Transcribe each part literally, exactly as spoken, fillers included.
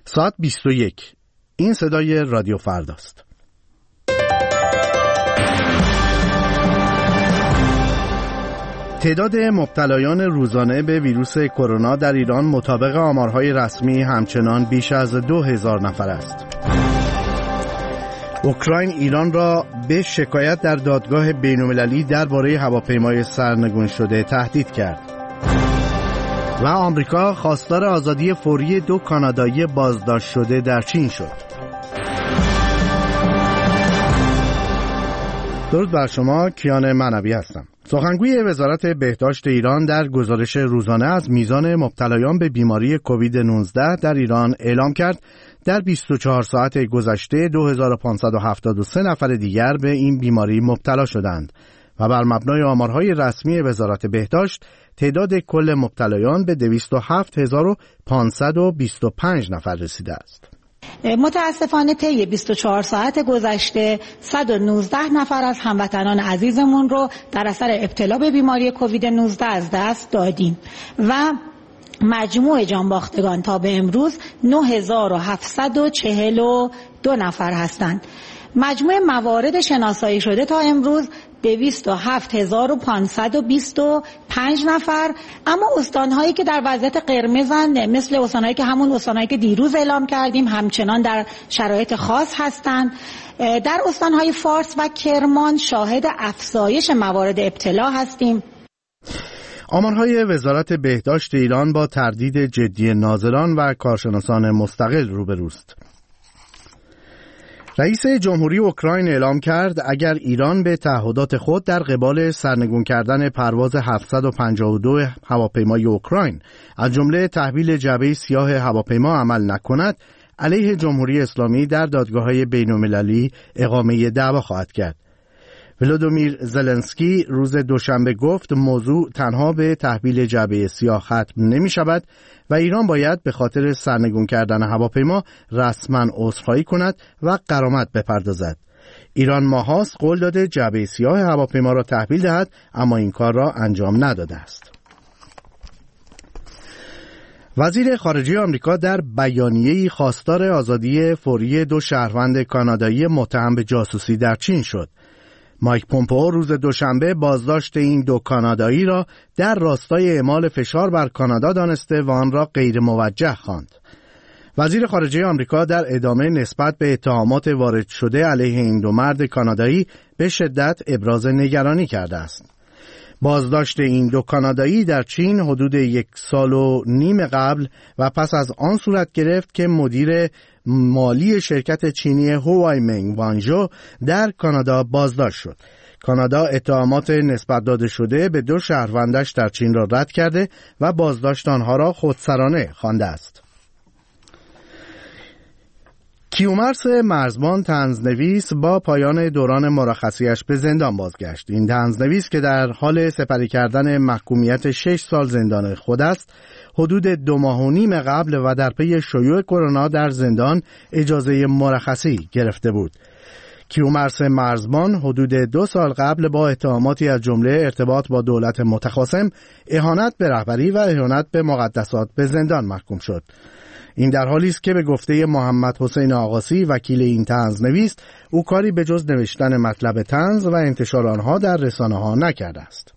ساعت بیست و یک. این صدای رادیو فرداست. تعداد مبتلایان روزانه به ویروس کرونا در ایران مطابق آمارهای رسمی همچنان بیش از دو هزار نفر است. اوکراین ایران را به شکایت در دادگاه بین‌المللی درباره هواپیمای سرنگون شده تهدید کرد. و آمریکا خواستار آزادی فوری دو کانادایی بازداشت شده در چین شد. درود بر شما، کیان معنوی هستم. سخنگوی وزارت بهداشت ایران در گزارش روزانه از میزان مبتلایان به بیماری کووید نوزده در ایران اعلام کرد در بیست و چهار ساعت گذشته دو هزار و پانصد و هفتاد و سه نفر دیگر به این بیماری مبتلا شدند و بر مبنای آمارهای رسمی وزارت بهداشت تعداد کل مبتلایان به دویست و هفت هزار و پانصد و بیست و پنج نفر رسیده است. متاسفانه طی بیست و چهار ساعت گذشته صد و نوزده نفر از هموطنان عزیزمون رو در اثر ابتلا به بیماری کووید نوزده از دست دادیم و مجموع جانباختگان تا به امروز نه هزار و هفتصد و چهل و دو نفر هستند. مجموع موارد شناسایی شده تا امروز دویست و هفت هزار و پانصد و بیست و پنج نفر، اما استانهایی که در وضعیت قرمزند مثل استانهایی که همون استانهایی که دیروز اعلام کردیم همچنان در شرایط خاص هستند. در استانهای فارس و کرمان شاهد افزایش موارد ابتلا هستیم. آمارهای وزارت بهداشت ایران با تردید جدی ناظران و کارشناسان مستقل روبروست. رئیس جمهوری اوکراین اعلام کرد اگر ایران به تعهدات خود در قبال سرنگون کردن پرواز هفتصد و پنجاه و دو هواپیمای اوکراین از جمله تحویل جعبه سیاه هواپیما عمل نکند، علیه جمهوری اسلامی در دادگاه‌های بین‌المللی اقامه دعوا خواهد کرد. ولودیمیر زلنسکی روز دوشنبه گفت موضوع تنها به تحویل جعبه سیاه ختم نمی شود و ایران باید به خاطر سرنگون کردن هواپیما رسما عذرخواهی کند و غرامت بپردازد. ایران ماهاست قول داده جعبه سیاه هواپیما را تحویل دهد، اما این کار را انجام نداده است. وزیر خارجه آمریکا در بیانیه‌ای خواستار آزادی فوری دو شهروند کانادایی متهم به جاسوسی در چین شد. مایک پومپئو روز دوشنبه بازداشت این دو کانادایی را در راستای اعمال فشار بر کانادا دانسته و آن را غیر موجه خواند. وزیر خارجه آمریکا در ادامه نسبت به اتهامات وارد شده علیه این دو مرد کانادایی به شدت ابراز نگرانی کرده است. بازداشت این دو کانادایی در چین حدود یک سال و نیم قبل و پس از آن صورت گرفت که مدیر مالی شرکت چینی هوای منگ وانژو در کانادا بازداشت شد. کانادا اتهامات نسبت داده شده به دو شهروندش در چین را رد کرده و بازداشت آنها را خودسرانه خوانده است. کیومرث مرزبان طنزنویس با پایان دوران مرخصیش به زندان بازگشت. این طنزنویس که در حال سپری کردن محکومیت شش سال زندان خود است، حدود دو ماه و نیم قبل و در پی شیوع کرونا در زندان اجازه مرخصی گرفته بود. کیومرث مرزبان حدود دو سال قبل با اتهاماتی از جمله ارتباط با دولت متخاصم، اهانت به رهبری و اهانت به مقدسات به زندان محکوم شد. این در حالی است که به گفته محمد حسین آقاسی وکیل این طنزنویس، او کاری به جز نوشتن مطلب طنز و انتشار آنها در رسانه‌ها نکرده است.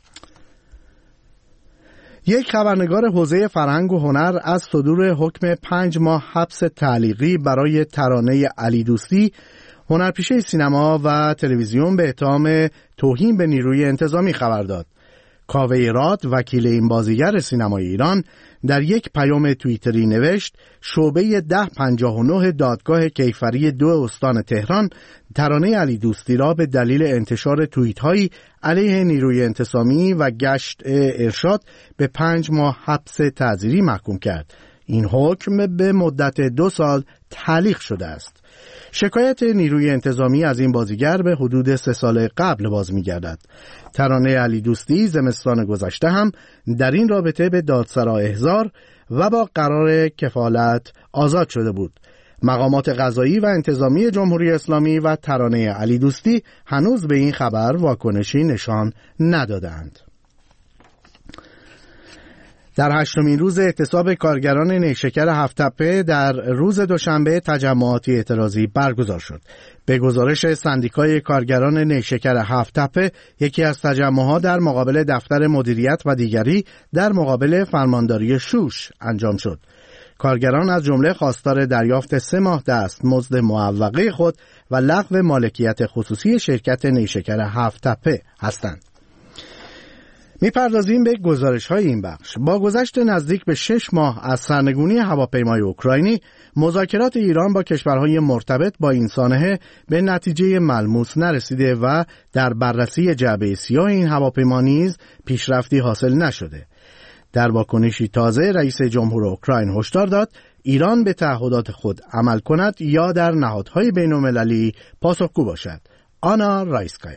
یک خبرنگار حوزه فرهنگ و هنر از صدور حکم پنج ماه حبس تعلیقی برای ترانه علی دوستی، هنرپیشه سینما و تلویزیون، به اتهام توهین به نیروی انتظامی خبر داد. کاوه راد وکیل این بازیگر سینمای ایران در یک پیام توییتری نوشت شعبه ده پنجاه و نه دادگاه کیفری دو استان تهران ترانه علی دوستی را به دلیل انتشار توییت‌هایی علیه نیروی انتظامی و گشت ارشاد به پنج ماه حبس تعزیری محکوم کرد. این حکم به مدت دو سال تعلیق شده است. شکایت نیروی انتظامی از این بازیگر به حدود سه سال قبل باز می‌گردد. ترانه علی دوستی زمستان گذشته هم در این رابطه به دادسرا احضار و با قرار کفالت آزاد شده بود. مقامات قضایی و انتظامی جمهوری اسلامی و ترانه علی دوستی هنوز به این خبر واکنشی نشان ندادند. در هشتمین روز اعتصاب کارگران نیشکر هفت‌تپه در روز دوشنبه تجمعاتی اعتراضی برگزار شد. به گزارش سندیکای کارگران نیشکر هفت‌تپه، یکی از تجمعها در مقابل دفتر مدیریت و دیگری در مقابل فرمانداری شوش انجام شد. کارگران از جمله خواستار دریافت سه ماه دستمزد معوقه خود و لغو مالکیت خصوصی شرکت نیشکر هفت‌تپه هستند. میپردازیم به گزارش‌های این بخش. با گذشت نزدیک به شش ماه از سرنگونی هواپیمای اوکراینی، مذاکرات ایران با کشورهای مرتبط با این سانحه به نتیجه ملموس نرسیده و در بررسی جعبه سیاه این هواپیما نیز پیشرفتی حاصل نشده. در واکنشی تازه رئیس جمهور اوکراین هشدار داد ایران به تعهدات خود عمل کند یا در نهادهای بین‌المللی پاسخگو باشد. آنا رایسکایا.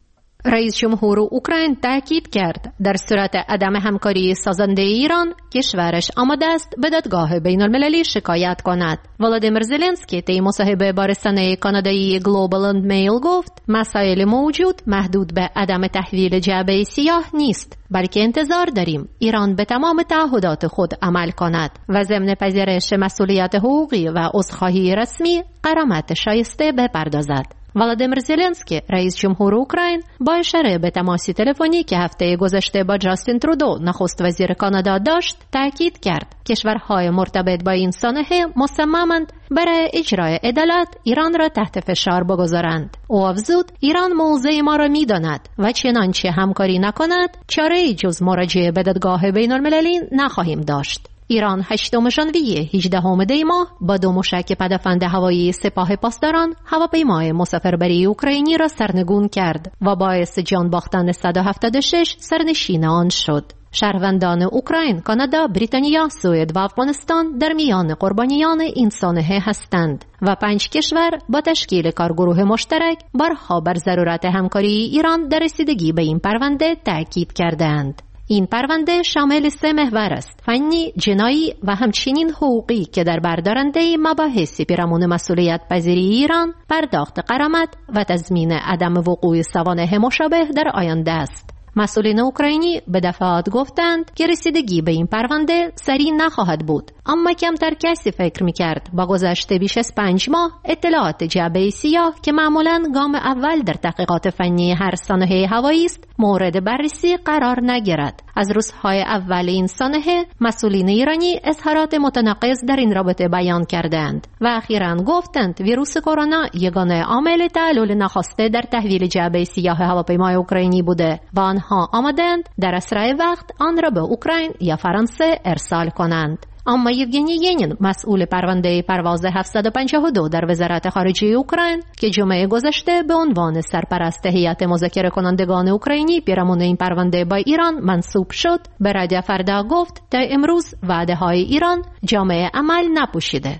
رئیس جمهور اوکراین تاکید کرد در صورت عدم همکاری سازنده ایران کشورش آماده است به دادگاه بین المللی شکایت کند. ولادیمیر زلنسکی طی مصاحبه با رسانه کانادایی گلوبال اند میل گفت مسائل موجود محدود به عدم تحویل جعبه سیاه نیست، بلکه انتظار داریم ایران به تمام تعهدات خود عمل کند و ضمن پذیرش مسئولیت حقوقی و عذرخواهی رسمی غرامت شایسته بپردازد. ولادیمیر زلنسکی رئیس جمهور اوکراین با اشاره به تماسی تلفنی که هفته گذشته با جاستین ترودو نخست وزیر کانادا داشت تاکید کرد کشورهای مرتبط با این سانحه مصممند برای اجرای عدالت ایران را تحت فشار بگذارند. او افزود ایران موضع ما را می‌داند و چنانچه همکاری نکند چاره‌ای جز مراجعه به دادگاه بین‌المللی نخواهیم داشت. ایران هشتم ژانویه هجدهم دی ماه با دو موشک پدافند هوایی سپاه پاسداران هواپیمای مسافربری اوکراینی را سرنگون کرد و باعث جان باختن صد و هفتاد و شش سرنشین آن شد. شهروندان اوکراین، کانادا، بریتانیا، سوئد و افغانستان در میان قربانیان این سانحه هستند و پنج کشور با تشکیل کارگروه مشترک بارها بر ضرورت همکاری ایران در رسیدگی به این پرونده تاکید کردند. این پرونده شامل سه محور است: فنی، جنایی و همچنین حقوقی که در بردارنده مباحث پیرامون مسئولیت پذیری ایران، پرداخت غرامت و تضمین عدم وقوع سوانح مشابه در آینده است. مسئولین اوکراینی به دفعات گفتند که رسیدگی به این پرونده سریع نخواهد بود، اما کمتر کسی فکر می‌کرد با گذشت بیش از پنج ماه اطلاعات جعبه سیاه که معمولاً گام اول در تحقیقات فنی هر سانحه هوایی است مورد بررسی قرار نگیرد. از روزهای اول این سانحه مسئولین ایرانی اظهارات متناقض در این رابطه بیان کردند و اخیراً گفتند ویروس کرونا یگانه عامل تعلل ناخواسته در تحویل جعبه سیاه هواپیمای اوکراینی بوده و آنها آمدند در اسرع وقت آن را به اوکراین یا فرانسه ارسال کنند. اما یوگنی ینین، مسئول پرونده پرواز هفتصد و پنجاه و دو در وزارت خارجه اوکراین که جمعه گذشته به عنوان سرپرست هیئت مذاکره کنندگان اوکراینی پیرامون این پرونده با ایران منصوب شد، به رادیو فردا گفت تا امروز وعده های ایران جامعه عمل نپوشیده.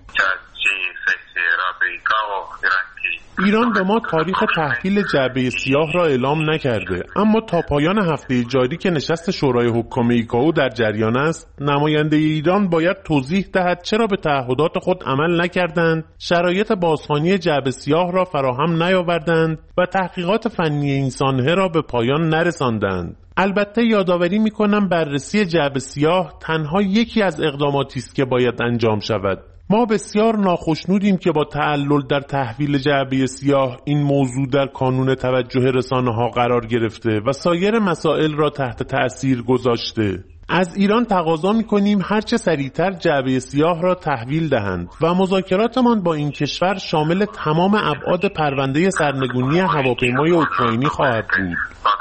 ایران به ما تاریخ تحویل جعبه سیاه را اعلام نکرده، اما تا پایان هفته جاری که نشست شورای حکام ایکائو در جریان است، نماینده ایران باید توضیح دهد چرا به تعهدات خود عمل نکردند، شرایط بازخوانی جعبه سیاه را فراهم نیاوردند و تحقیقات فنی این سانحه را به پایان نرساندند. البته یادآوری می‌کنم بررسی جعبه سیاه تنها یکی از اقداماتی است که باید انجام شود. ما بسیار ناخشنودیم که با تعلل در تحویل جعبه سیاه این موضوع در کانون توجه رسانه‌ها قرار گرفته و سایر مسائل را تحت تأثیر گذاشته. از ایران تقاضا می‌کنیم هرچه سریعتر جعبه سیاه را تحویل دهند و مذاکراتمان با این کشور شامل تمام ابعاد پرونده سرنگونی هواپیمای اوکراینی خواهد بود.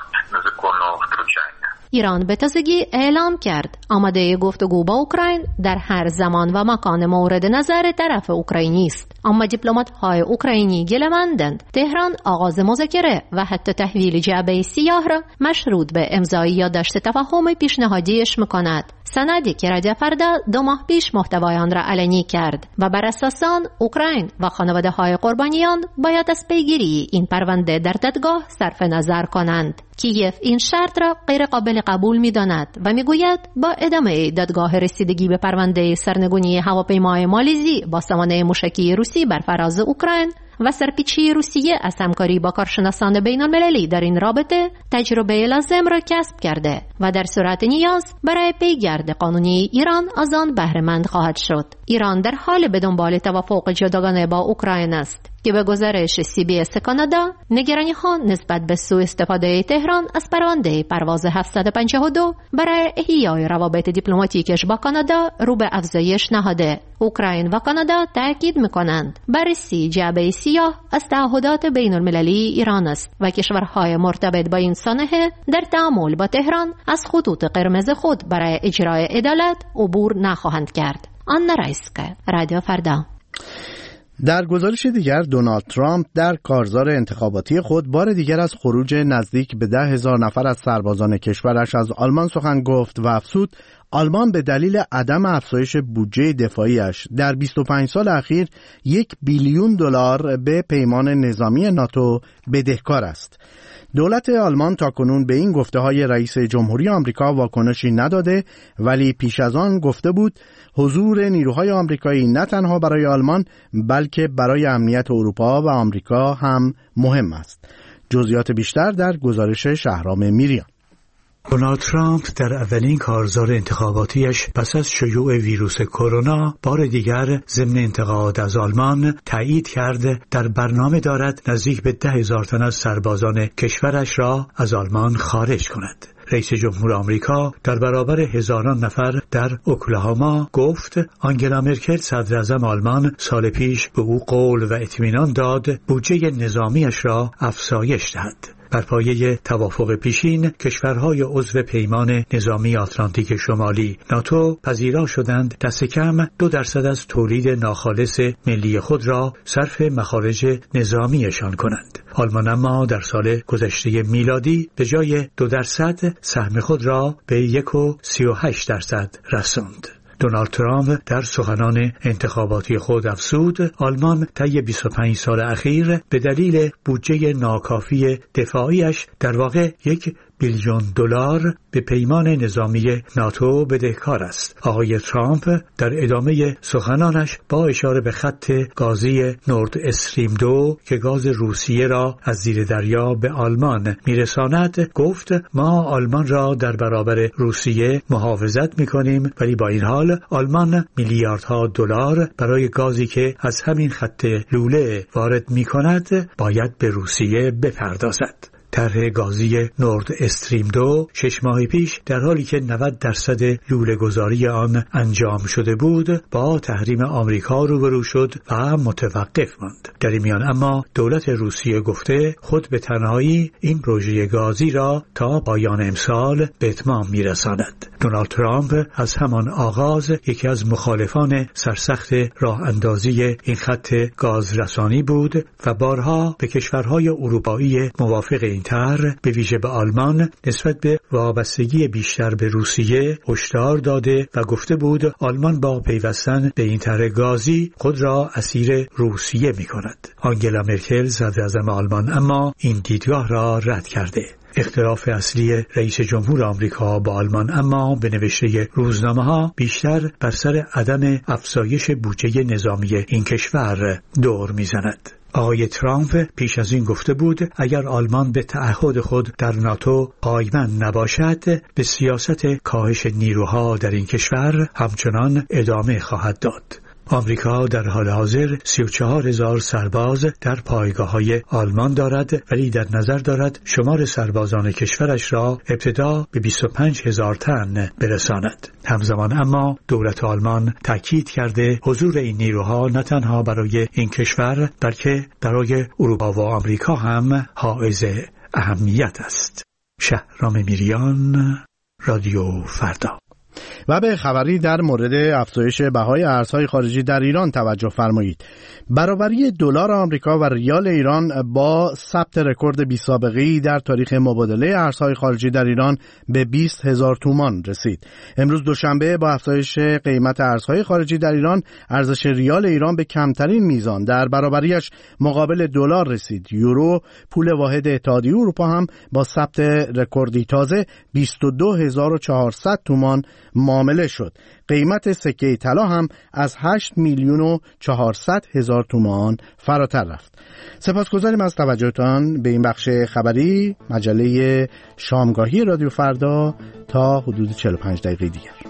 ایران به تازگی اعلام کرد آماده گفتگو با اوکراین در هر زمان و مکان مورد نظر طرف اوکراینی است، اما دیپلمات‌های اوکراینی گله‌مندند تهران آغاز مذاکره و حتی تحویل جعبه سیاه را مشروط به امضای یادداشت تفاهم پیشنهادیش می‌کند، سندی که رادیو فردا دو ماه پیش محتوای آن را علنی کرد و بر اساس آن اوکراین و خانواده‌های قربانیان باید از پیگیری این پرونده در دادگاه صرف نظر کنند. کیف این شرط را غیر قابل قبول می‌داند و می‌گوید با ادامه دادگاه رسیدگی به پرونده سرنگونی هواپیمای مالزی با سامانه موشکی روسی بر فراز اوکراین، و سرپیچی روسیه از همکاری با کارشناسان بین‌المللی در این رابطه تجربه لازم را کسب کرده و در صورت نیاز برای پیگرد قانونی ایران از آن بهره مند خواهد شد. ایران در حال به دنبال توافق جداگانه با اوکراین است که به گزارش سی بی اس کانادا نگرانی‌ها نسبت به سوء استفاده تهران از پرونده پرواز هفتصد و پنجاه و دو برای احیای روابط دیپلماتیکش با کانادا رو به افزایش نهاده. اوکراین و کانادا تاکید می‌کنند بررسی جعبه سیاه از تعهدات بین‌المللی ایران است و کشورهای مرتبط با این سانحه در تعامل با تهران از خطوط قرمز خود برای اجرای عدالت عبور نخواهند کرد. آنا رایسکه، رادیو فردا. در گزارش دیگر دونالد ترامپ در کارزار انتخاباتی خود بار دیگر از خروج نزدیک به ده هزار نفر از سربازان کشورش از آلمان سخن گفت و افزود آلمان به دلیل عدم افزایش بودجه دفاعیش در بیست و پنج سال اخیر یک بیلیون دلار به پیمان نظامی ناتو بدهکار است. دولت آلمان تاکنون به این گفته‌های رئیس جمهوری آمریکا واکنشی نداده، ولی پیش از آن گفته بود حضور نیروهای آمریکایی نه تنها برای آلمان بلکه برای امنیت اروپا و آمریکا هم مهم است. جزئیات بیشتر در گزارش شهرام میریان. دونالد ترامپ در اولین کارزار انتخاباتیش پس از شیوع ویروس کرونا بار دیگر ضمن انتقاد از آلمان تایید کرد در برنامه دارد نزدیک به ده هزار تن از سربازان کشورش را از آلمان خارج کند. رئیس جمهور آمریکا در برابر هزاران نفر در اوکلاهاما گفت آنگلا مرکل صدر اعظم آلمان سال پیش به او قول و اطمینان داد بودجه نظامیش را افزایش دهد. بر پایه توافق پیشین کشورهای عضو پیمان نظامی آتلانتیک شمالی ناتو پذیرا شدند دست کم دو درصد از تولید ناخالص ملی خود را صرف مخارج نظامیشان کنند. آلمان اما در سال گذشته میلادی به جای دو درصد سهم خود را به یک و سی و هشت درصد رساند. دونالد ترامپ در سخنان انتخاباتی خود افزود آلمان طی بیست و پنج سال اخیر به دلیل بودجه ناکافی دفاعیش در واقع یک بیلیون دلار به پیمان نظامی ناتو بدهکار است. آقای ترامپ در ادامه سخنانش با اشاره به خط گازی نورد استریم دو که گاز روسیه را از زیر دریا به آلمان میرساند گفت ما آلمان را در برابر روسیه محافظت میکنیم، ولی با این حال آلمان میلیاردها دلار برای گازی که از همین خط لوله وارد میکند باید به روسیه بپردازد. طرح گازی نورد استریم دو شش ماه پیش در حالی که نود درصد لوله گذاری آن انجام شده بود با تحریم آمریکا روبرو شد و متوقف ماند. در این میان اما دولت روسیه گفته خود به تنهایی این پروژه گازی را تا پایان امسال به اتمام میرساند. دونالد ترامپ از همان آغاز یکی از مخالفان سرسخت راه اندازی این خط گازرسانی بود و بارها به کشورهای اروپایی موافق این طرح به ویژه به آلمان نسبت به وابستگی بیشتر به روسیه هشدار داده و گفته بود آلمان با پیوستن به این طرح گازی خود را اسیر روسیه می کند. آنگلا مرکل صدر اعظم آلمان اما این دیدگاه را رد کرده. اختلاف اصلی رئیس جمهور آمریکا با آلمان اما به نوشته روزنامه‌ها بیشتر بر سر عدم افزایش بودجه نظامی این کشور دور می‌زند. آقای ترامپ پیش از این گفته بود اگر آلمان به تعهد خود در ناتو پایبند نباشد به سیاست کاهش نیروها در این کشور همچنان ادامه خواهد داد. آمریکا در حال حاضر سی و چهار هزار سرباز در پایگاه‌های آلمان دارد، ولی در نظر دارد شمار سربازان کشورش را ابتدا به بیست و پنج هزار تن برساند. همزمان اما دولت آلمان تاکید کرده حضور این نیروها نه تنها برای این کشور بلکه برای اروپا و آمریکا هم حائز اهمیت است. شهرام میریان، رادیو فردا. و به خبری در مورد افزایش بهای ارزهای خارجی در ایران توجه فرمایید. برابری دلار آمریکا و ریال ایران با ثبت رکورد بی سابقه‌ای در تاریخ مبادله ارزهای خارجی در ایران به بیست هزار تومان رسید. امروز دوشنبه با افزایش قیمت ارزهای خارجی در ایران، ارزش ریال ایران به کمترین میزان در برابریش مقابل دلار رسید. یورو، پول واحد اتحادیه اروپا هم با ثبت رکوردی تازه بیست و دو هزار و چهارصد تومان معامله شد. قیمت سکه طلا هم از هشت میلیون و چهارصد هزار تومان فراتر رفت. سپاسگزاریم از توجهتان به این بخش خبری مجله شامگاهی رادیو فردا. تا حدود چهل و پنج دقیقه دیگر.